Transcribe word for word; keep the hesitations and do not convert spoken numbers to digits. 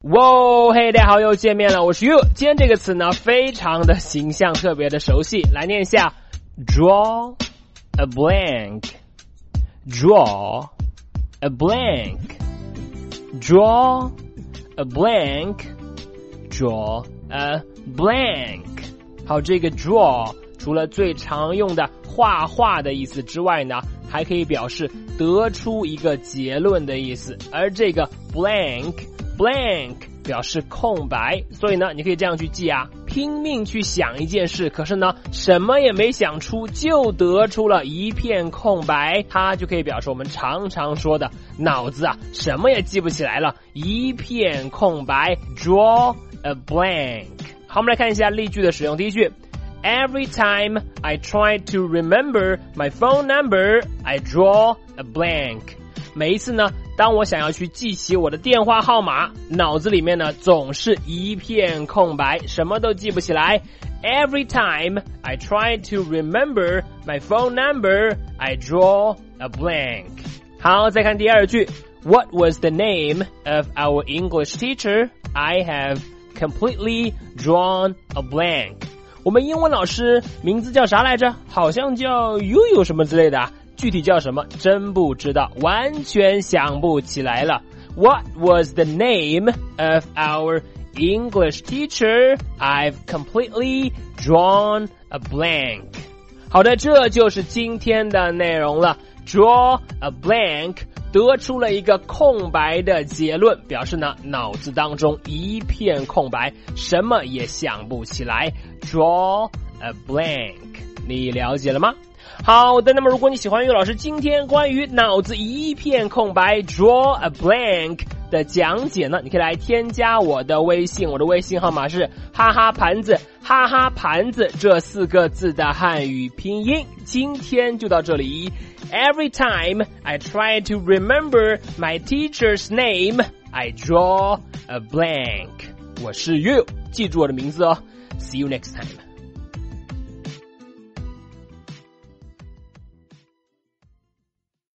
哇，嘿，大家好，又见面了，我是 you。今天这个词呢，非常的形象，特别的熟悉，来念一下 ：draw a blank，draw a blank，draw a blank，draw a blank。好，这个 draw 除了最常用的画画的意思之外呢，还可以表示得出一个结论的意思，而这个 blank blank 表示空白，所以呢你可以这样去记啊，拼命去想一件事，可是呢什么也没想出就得出了一片空白，它就可以表示我们常常说的脑子啊什么也记不起来了，一片空白 draw a blank。 好，我们来看一下例句的使用。第一句，Every time I try to remember my phone number, I draw a blank. 每一次呢，当我想要去记起我的电话号码，脑子里面呢总是一片空白，什么都记不起来。Every time I try to remember my phone number, I draw a blank. 好，再看第二句。What was the name of our English teacher? I have completely drawn a blank.我们英文老师名字叫啥来着？好像叫悠悠什么之类的啊，具体叫什么真不知道，完全想不起来了。What was the name of our English teacher? I've completely drawn a blank. 好的，这就是今天的内容了。Draw a blank得出了一个空白的结论，表示呢脑子当中一片空白，什么也想不起来。Draw a blank， 你了解了吗？好的，那么如果你喜欢于老师今天关于脑子一片空白 Draw a blank 的讲解呢，你可以来添加我的微信，我的微信号码是哈哈盘子，哈哈盘子这四个字的汉语拼音。今天就到这里。Every time I try to remember my teacher's name, I draw a blank. 我是 you， 记住我的名字哦。See you next time.